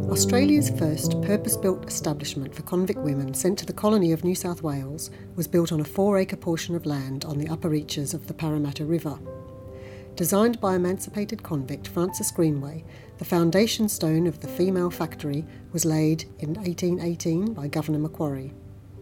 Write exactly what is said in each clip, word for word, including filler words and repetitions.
Australia's first purpose-built establishment for convict women sent to the colony of New South Wales was built on a four-acre portion of land on the upper reaches of the Parramatta River. Designed by emancipated convict Frances Greenway, the foundation stone of the female factory was laid in eighteen eighteen by Governor Macquarie.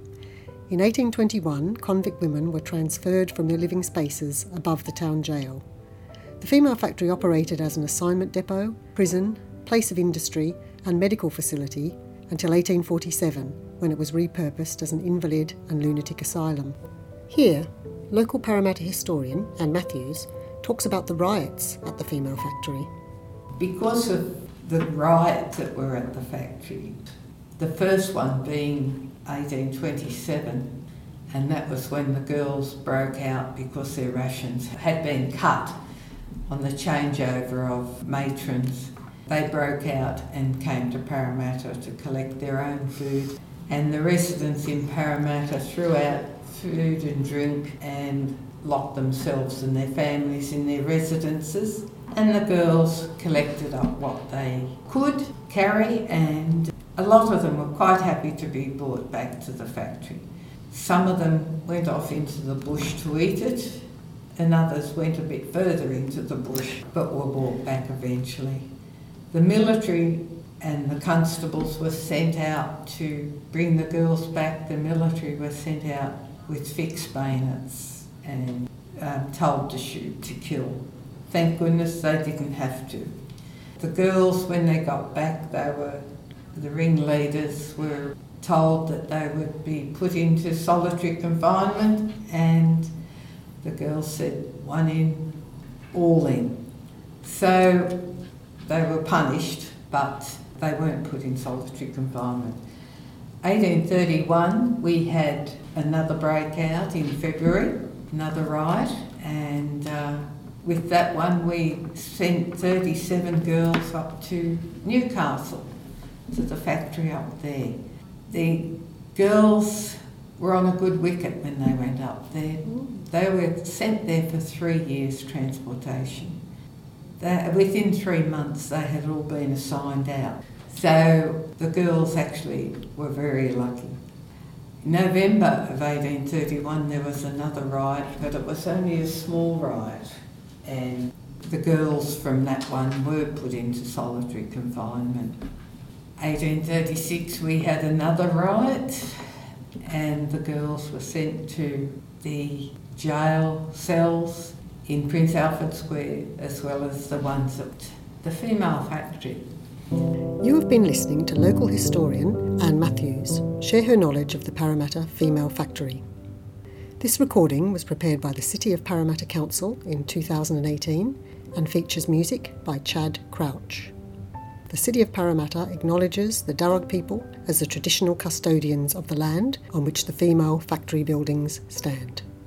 In eighteen twenty-one, convict women were transferred from their living spaces above the town jail. The female factory operated as an assignment depot, prison, place of industry and medical facility until eighteen forty-seven, when it was repurposed as an invalid and lunatic asylum. Here, local Parramatta historian Anne Matthews talks about the riots at the female factory. Because of the riots that were at the factory, the first one being eighteen twenty-seven, and that was when the girls broke out because their rations had been cut on the changeover of matrons. They broke out and came to Parramatta to collect their own food, and the residents in Parramatta threw out food and drink and locked themselves and their families in their residences, and the girls collected up what they could carry, and a lot of them were quite happy to be brought back to the factory. Some of them went off into the bush to eat it, and others went a bit further into the bush but were brought back eventually. The military and the constables were sent out to bring the girls back. The military were sent out with fixed bayonets and um, told to shoot, to kill. Thank goodness they didn't have to. The girls, when they got back, they were, the ringleaders were told that they would be put into solitary confinement, and the girls said, one in, all in. So they were punished, but they weren't put in solitary confinement. eighteen thirty-one, we had another breakout in February, another riot, and uh, with that one we sent thirty-seven girls up to Newcastle, to the factory up there. The girls were on a good wicket when they went up there. They were sent there for three years transportation. They, within three months they had all been assigned out. So the girls actually were very lucky. In November of eighteen thirty-one there was another riot, but it was only a small riot, and the girls from that one were put into solitary confinement. eighteen thirty-six we had another riot, and the girls were sent to the jail cells in Prince Alfred Square, as well as the ones at the female factory. You have been listening to local historian Anne Matthews share her knowledge of the Parramatta Female Factory. This recording was prepared by the City of Parramatta Council in two thousand eighteen and features music by Chad Crouch. The City of Parramatta acknowledges the Darug people as the traditional custodians of the land on which the female factory buildings stand.